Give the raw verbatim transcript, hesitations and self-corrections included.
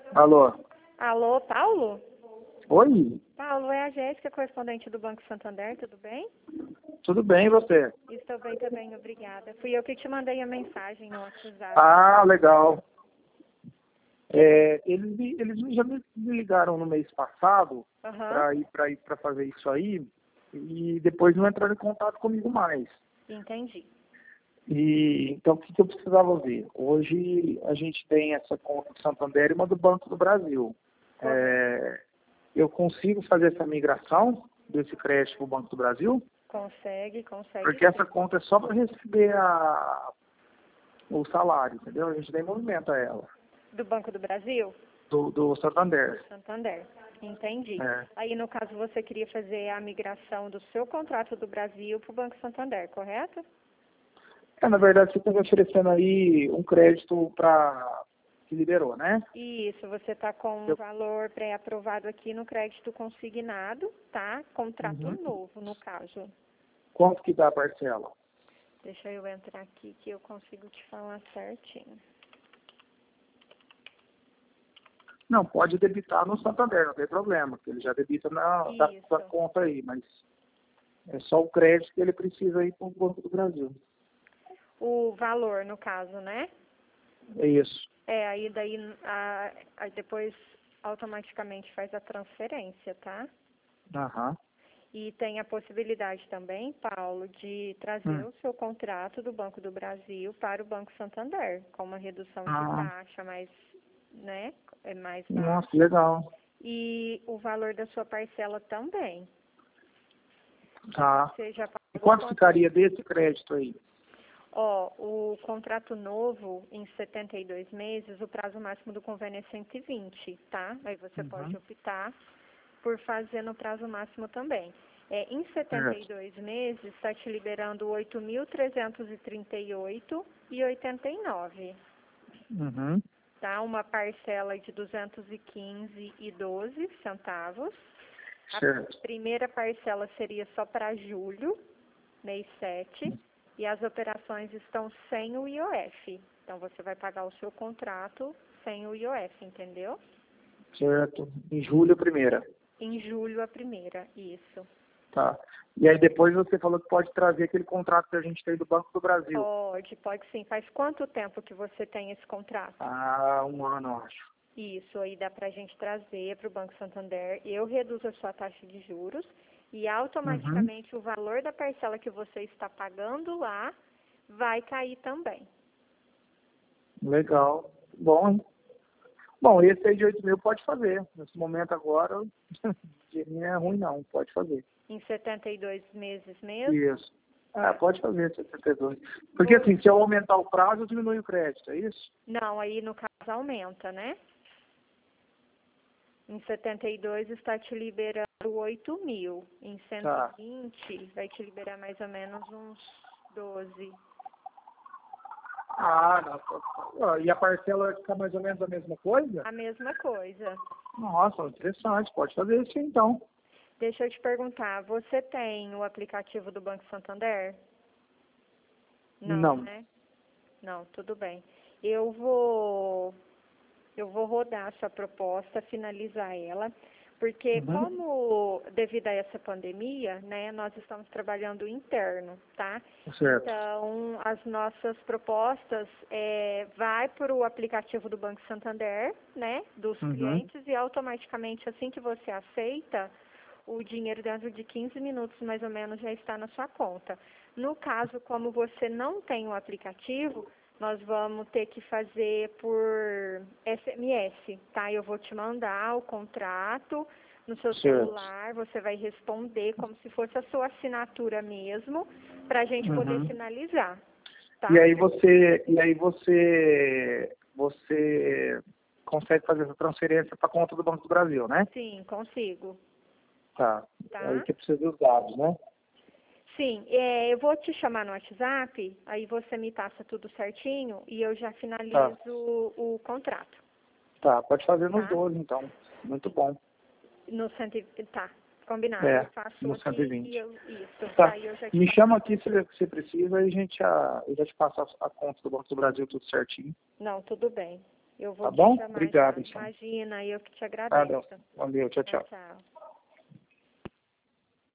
Alô? Alô, Paulo? Oi? Paulo, é a Jéssica, correspondente do Banco Santander, tudo bem? Tudo bem, e você? Estou bem também, obrigada. Fui eu que te mandei a mensagem no WhatsApp. Ah, legal. É, eles, me- eles me- já me me ligaram no mês passado Aham, para ir para ir para fazer isso aí e depois não entraram em contato comigo mais. entendi. E então o que, que eu precisava ver? Hoje a gente tem essa conta do Santander e uma do Banco do Brasil. Correto. É, eu consigo fazer essa migração desse crédito para o Banco do Brasil? Consegue, consegue Porque essa sim. conta é só para receber a, o salário, entendeu? A gente nem movimenta ela, Do Banco do Brasil? do, do Santander. Santander, entendi. É. Aí, no caso, você queria fazer a migração do seu contrato do Brasil para o Banco Santander, correto? É, na verdade, você está me oferecendo aí um crédito para que liberou, né? Isso, você está com um Eu- valor pré-aprovado aqui no crédito consignado, tá? Contrato Uhum. novo, no caso. Quanto que dá a parcela? Deixa eu entrar aqui que eu consigo te falar certinho. Não, pode debitar no Santander, não tem problema, porque ele já debita na da, Isso. da conta aí, mas é só o crédito que ele precisa aí para o Banco do Brasil. O valor, no caso, né? É isso. É, aí daí a, aí depois automaticamente faz a transferência, tá? Aham. E tem a possibilidade também, Paulo, de trazer Hum. o seu contrato do Banco do Brasil para o Banco Santander, com uma redução de Ah, taxa mais, né, é mais nossa, baixa. legal. E o valor da sua parcela também. Tá. Você já E pagou quanto quanto? ficaria desse crédito aí? Ó, o contrato novo, em setenta e dois meses, o prazo máximo do convênio é cento e vinte, tá? Aí você pode Uhum. optar por fazer no prazo máximo também. É, em setenta e Certo. dois meses, está te liberando oito mil trezentos e trinta e oito reais e oitenta e nove, Uhum. tá? Uma parcela de duzentos e quinze reais e doze centavos. A Certo. primeira parcela seria só para julho, mês sete, e as operações estão sem o I O F. Então, você vai pagar o seu contrato sem o I O F, entendeu? Certo. Em julho, a primeira. Em julho, a primeira, isso. Tá. E aí depois você falou que pode trazer aquele contrato que a gente tem do Banco do Brasil. Pode, pode sim. Faz quanto tempo que você tem esse contrato? Há um ano, eu acho. Isso, aí dá pra gente trazer para o Banco Santander. Eu reduzo a sua taxa de juros e Uhum. automaticamente o valor da parcela que você está pagando lá vai cair também. Legal. Bom, hein? Bom, esse aí de oito mil pode fazer. Nesse momento agora, o dinheirinho é ruim não, pode fazer. Em setenta e dois meses mesmo? Isso. Ah, pode fazer, setenta e dois. Porque assim, se eu aumentar o prazo, eu diminuo o crédito, é isso? Não, aí no caso aumenta, né? Em setenta e dois está te liberando oito mil. Em cento Tá. e vinte vai te liberar mais ou menos uns doze. Ah, não. Ah, e a parcela vai ficar mais ou menos a mesma coisa? A mesma coisa. Nossa, interessante. Pode fazer isso então. Deixa eu te perguntar, você tem o aplicativo do Banco Santander? Não, Não. né? Não, tudo bem. Eu vou eu vou rodar a sua proposta, finalizar ela, porque Uhum. como devido a essa pandemia, né, nós estamos trabalhando interno, tá? Certo. Então, as nossas propostas é, vai para o aplicativo do Banco Santander, né, dos Uhum. clientes, e automaticamente, assim que você aceita, o dinheiro dentro de quinze minutos, mais ou menos, já está na sua conta. No caso, como você não tem o aplicativo, nós vamos ter que fazer por S M S, tá? Eu vou te mandar o contrato no seu Certo. celular, você vai responder como se fosse a sua assinatura mesmo, para a gente poder Uhum. finalizar, tá? E aí você, e aí você, você consegue fazer essa transferência para conta do Banco do Brasil, né? Sim, consigo, Tá. Aí tá? você precisa dos dados, né? Sim, é, eu vou te chamar no WhatsApp, aí você me passa tudo certinho e eu já Tá. finalizo o, o contrato, Tá. Pode fazer nos tá? doze, então. Muito bom. No cento e vinte, tá, combinado. Eu É, faço no cento e aqui e vinte. eu, isso, Tá. aí eu já te Me passo. chama aqui se você precisa e a gente já, eu já te passo a, a conta do Banco do Brasil tudo certinho. Não, tudo bem. Eu vou Tá te bom? chamar Obrigado, já. então. Imagina, eu que te Nada. agradeço. Valeu, tchau, tchau. Tchau.